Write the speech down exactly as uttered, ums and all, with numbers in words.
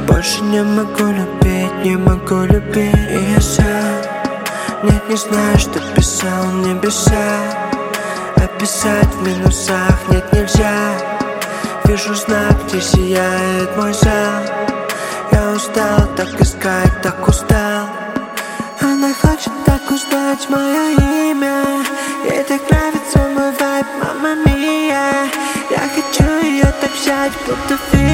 Больше не могу любить, не могу любить. И я сам, нет, не знаю, что писал небеса. Описать в минусах нет, нельзя. Вижу знак, где сияет мой зал. Я устал так искать, так устал. Она хочет так узнать мое имя. Ей так нравится мой вайб, мама мия. Я хочу ее так взять, будто фильм.